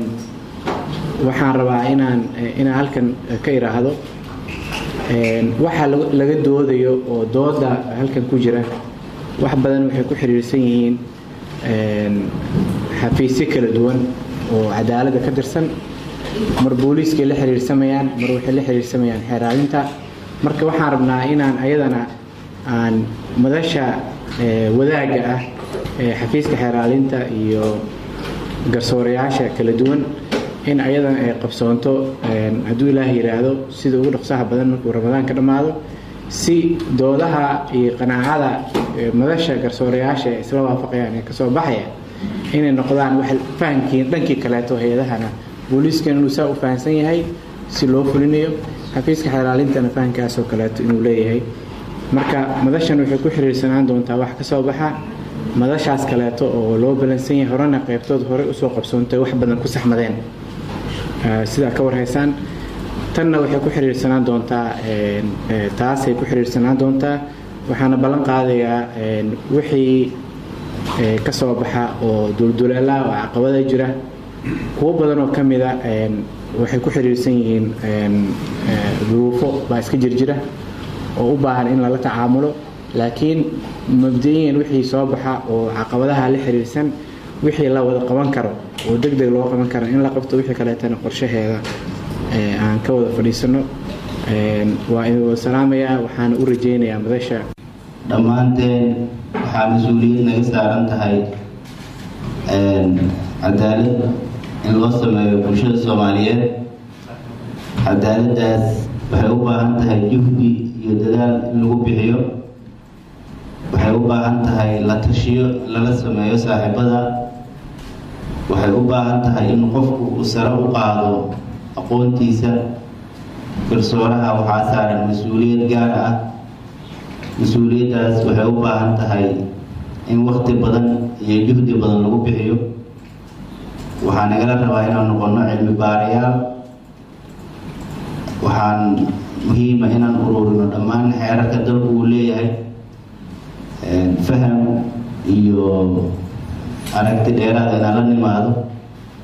waxaan rabaa inaan halkan ka iraahdo waxa laga doodayo oo dooda halkan ku jira wax badan waxay ku xiriirsan yihiin xafiisyo kala duwan oo cadaaladda ka tirsan. mar booliiskay la xiriirsamayaan, mar waxay la xiriirsamayaan xeeraalinta. marka waxaan rabnaa inaan ayadana aan madasha wadaaga ah ee xafiiska xeeraalinta iyo garsoorayaasha kala duwan in ayadana ay qabsoonto hadduu ilaahay yiraahdo sida ugu dhaqsaha badan markuu Ramadaan ka dhamaado, si doodaha iyo qanaacada madasha garsoorayaasha isla waafaqayaan ee ka soo baxaya inay noqdaan wax fahankii dhankii kaleeto hay'adahana booliiskana inuu saa u fahansan yahay si loo fulinayo, xafiiska xeeraalintana fahankaas oo kaleeto inuu leeyahay. marka madashan waxay ku xiriirsanaan doontaa wax ka soo baxa madashaas kaleeto oo loo balansan yahay, horena qaybtood hore usoo qabsoontay wax badan ku saxmadeen sida ka warhaysaan. tanna waxay ku xiriirsanaan doontaa taasay ku xiriirsanaan doontaa. waxaana ballan qaadayaa wixii ka soo baxa oo dulduleela oo caqabada jira kuwo badan oo ka mid ah waxay ku xiriirsan yihiin duruufo baa iska jirjira oo u baahan in lala tacaamulo, laakiin mabda'iyan wixii soo baxa oo caqabadaha la xiriirsan wixii la wada qaban karo oo degdeg loo qaban karo in la qabto, wixii kaleetana qorshaheeda aan ka wada fadhiisano. waa idin wada salaamayaa, waxaana u rajaynayaa madasha dhammaanteen waxaa mas-uuliyad naga saaran tahay cadaalad in loo sameeyo bulshada Soomaaliyeed. cadaaladdaas waxay u baahan tahay juhdi iyo dadaal in lagu bixiyo. waxay u baahan tahay la tashiyo lala sameeyo saaxiibada. waxay u baahan tahay in qofku uu sare u qaado aqoontiisa. garsooraha waxaa saaran mas-uuliyad gaar ah. mas-uuliyaddaas waxay u baahan tahay in waqti badan iyo juhdi badan lagu bixiyo. waxaa nagala rabaa inaan noqono cilmi baarayaal. waxaan muhiima inaan ururino dhammaan xeerarka dalku uu leeyahay, faham iyo aragti dheeraad inaan la nimaado.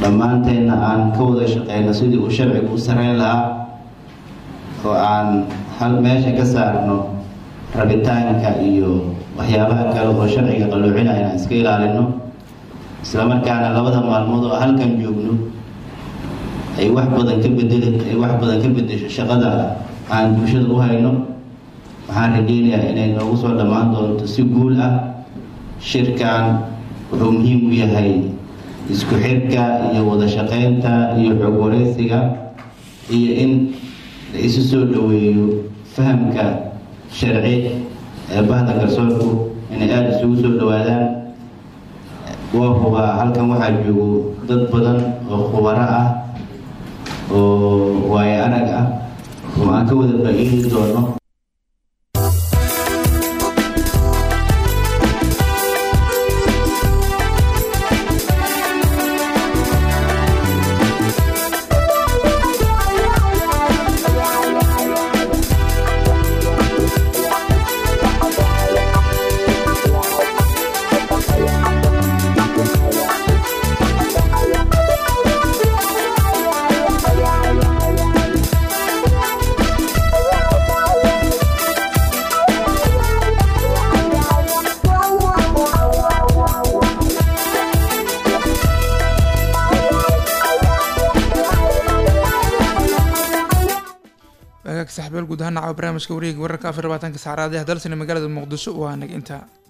dhammaanteenna aan ka wada shaqeyno sidii uu sharcigu u sareyn lahaa oo aan hal meesha ka saarno rabitaanka iyo waxyaabaha kale oo sharciga qalluucinaya inaan iska ilaalino islamarkaana labada maalmood oo halkan joogno ay wax badan ka bedesho shaqada aan bulshada u hayno waxaan rajeynayaa inay noogu soo dhammaan doonto si guul ah shirkan wuxuu muhiim u yahay isku xirka iyo wada shaqeynta iyo xog wareysiga iyo in la isu soo dhaweeyo fahamka sharci ee bahda garsoorku inay aada isugu soo dhawaadaan waa hubaa halkan waxaa joogo dad badan oo khubaro ah oo waayo arag ah oo aan ka wada faa'iidi doono saxbeel guud ahaan caawa barnaamijka wareegga wararka 24 saacadaha dalsana magaalada Muqdisho waa nag inta